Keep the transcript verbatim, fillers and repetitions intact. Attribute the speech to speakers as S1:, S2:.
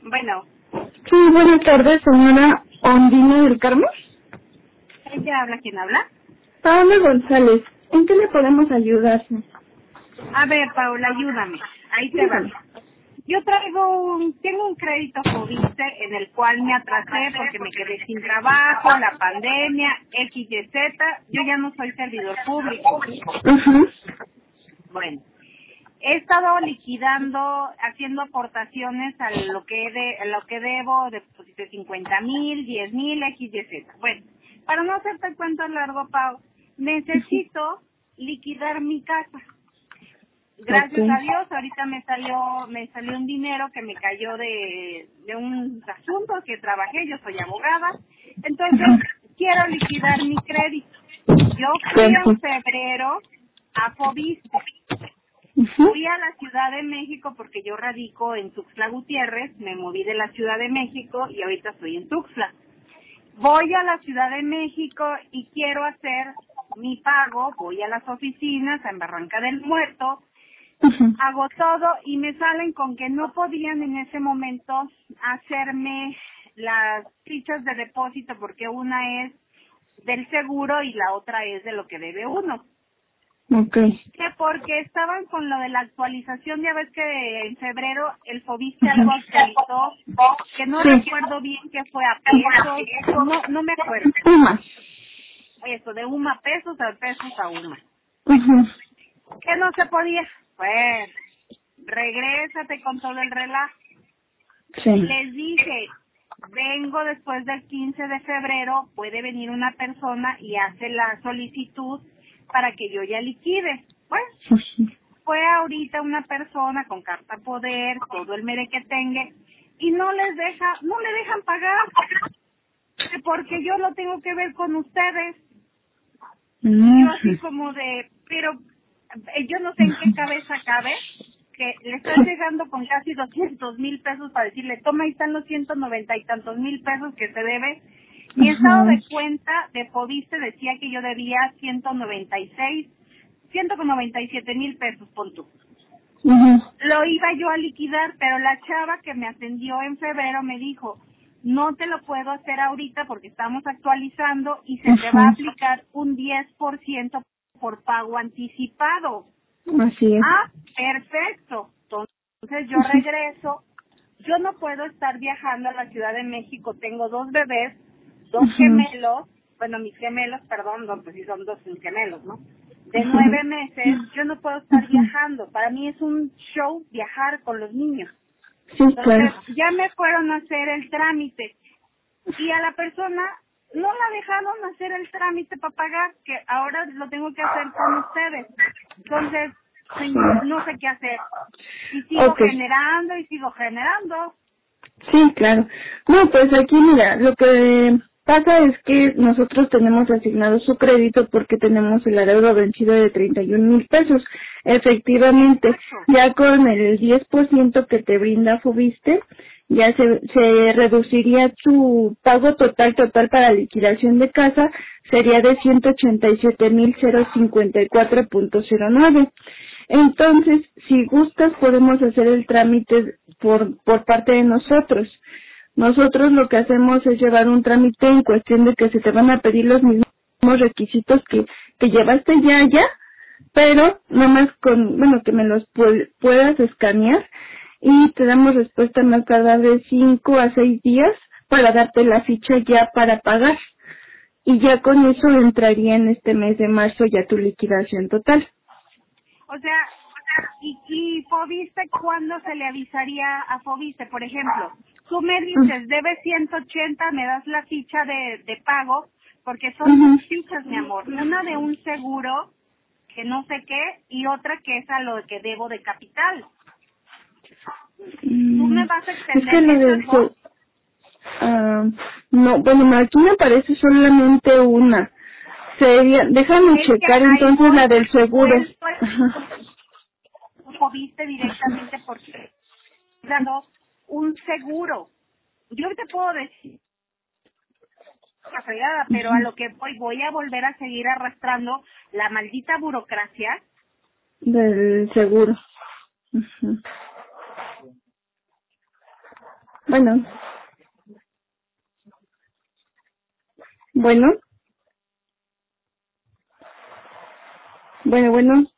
S1: Bueno,
S2: Sí, buenas tardes, señora Ondina del Carmen.
S1: ¿ella habla? ¿Quién habla?
S2: Paola González, ¿en qué le podemos ayudar?
S1: A ver, Paula, ayúdame. Ahí te va.
S2: Dígame.
S1: Yo traigo un, tengo un crédito Fobiste en el cual me atrasé porque me quedé sin trabajo, la pandemia, X Y Z. Yo ya no soy servidor público.
S2: Ajá.
S1: Bueno, he estado liquidando, haciendo aportaciones a lo que de, a lo que debo, deposité cincuenta mil, diez mil, X Y Z. Bueno, para no hacerte el cuento largo, Pau, necesito liquidar mi casa. Gracias
S2: Ok.
S1: a Dios, ahorita me salió, me salió un dinero que me cayó de, de un asunto que trabajé, yo soy abogada, entonces quiero liquidar mi crédito. Yo fui en
S2: Perfecto.
S1: febrero a Fobiste,
S2: Ujú.
S1: fui a la Ciudad de México porque yo radico en Tuxtla Gutiérrez, me moví de la Ciudad de México y ahorita estoy en Tuxtla. Voy a la Ciudad de México y quiero hacer mi pago, voy a las oficinas en Barranca del Muerto,
S2: Ujú.
S1: hago todo y me salen con que no podían en ese momento hacerme las fichas de depósito porque una es del seguro y la otra es de lo que debe uno.
S2: Ok.
S1: Que porque estaban con lo de la actualización, ya ves que en febrero el Fobiste
S2: Ujú.
S1: algo actualizó, que no
S2: Sí.
S1: recuerdo bien que fue a pesos, no no me acuerdo.
S2: Uma.
S1: Eso, de UMA a pesos, a pesos a UMA. Bueno,
S2: Ujú.
S1: que no se podía. Pues, regrésate con todo el relajo.
S2: Sí.
S1: Les dije, vengo después del quince de febrero, puede venir una persona y hace la solicitud para que yo ya liquide. Pues,
S2: Ujú.
S1: fue ahorita una persona con carta poder, todo el merequetengue, y no les deja, no le dejan pagar, porque yo lo tengo que ver con ustedes. Y yo así
S2: Ujú.
S1: como de, pero eh, yo no sé en qué cabeza cabe que le estás llegando con casi doscientos mil pesos para decirle, toma, ahí están los ciento noventa y tantos mil pesos que se debe. Mi estado
S2: Ujú.
S1: de cuenta de Fobiste decía que yo debía ciento noventa y seis, ciento noventa y siete mil pesos, pon tú.
S2: Ujú.
S1: Lo iba yo a liquidar, pero la chava que me atendió en febrero me dijo, no te lo puedo hacer ahorita porque estamos actualizando y se te va a
S2: Ujú.
S1: aplicar un diez por ciento por pago anticipado.
S2: Así es.
S1: Ah, perfecto. Entonces yo
S2: Ujú.
S1: regreso. Yo no puedo estar viajando a la Ciudad de México. Tengo dos bebés, dos
S2: Ujú.
S1: gemelos. Bueno, mis gemelos, perdón, no, pues sí son dos mis gemelos, ¿no? De
S2: Ujú.
S1: nueve meses, yo no puedo estar
S2: Ujú.
S1: viajando. Para mí es un show viajar con los niños.
S2: Sí,
S1: Entonces,
S2: claro.
S1: ya me fueron a hacer el trámite. Y a la persona no la dejaron hacer el trámite para pagar, que ahora lo tengo que hacer con ustedes. Entonces, señor, no sé qué hacer. Y sigo
S2: Ok.
S1: generando y sigo generando.
S2: Sí, claro. No, pues aquí mira, lo que pasa es que nosotros tenemos asignado su crédito porque tenemos el adeudo vencido de treinta y un mil pesos. Efectivamente,
S1: Exacto.
S2: ya con el diez por ciento que te brinda Fobiste, ya se, se reduciría tu pago total total para liquidación de casa, sería de ciento ochenta y siete mil cincuenta y cuatro punto cero nueve. Entonces, si gustas, podemos hacer el trámite por, por parte de nosotros. Nosotros lo que hacemos es llevar un trámite en cuestión de que se te van a pedir los mismos requisitos que, que llevaste ya allá, pero nada más con, bueno, que me los pu- puedas escanear y te damos respuesta más tardar de cinco a seis días para darte la ficha ya para pagar. Y ya con eso entraría en este mes de marzo ya tu liquidación total.
S1: O sea, y, y Fobiste, ¿cuándo se le avisaría a Fobiste? Por ejemplo, tú me dices, debe ciento ochenta, me das la ficha de, de pago, porque son dos
S2: Ujú.
S1: fichas, mi amor. Una de un seguro, que no sé qué, y otra que es a lo que debo de capital. ¿Tú
S2: Mm,
S1: me vas a
S2: Es que
S1: extender
S2: lo
S1: esas
S2: del
S1: dos?
S2: se- ah, no, bueno, aquí me parece solamente una. Sería, déjame
S1: Es que
S2: checar
S1: ahí
S2: entonces
S1: voy,
S2: la del seguro.
S1: pues, pues,
S2: Ajá.
S1: Fobiste directamente porque dando un seguro. Yo te puedo decir la fregada, pero a
S2: Ujú.
S1: lo que voy, voy a volver a seguir arrastrando la maldita burocracia.
S2: Del seguro. Ujú. Bueno, bueno, bueno, bueno.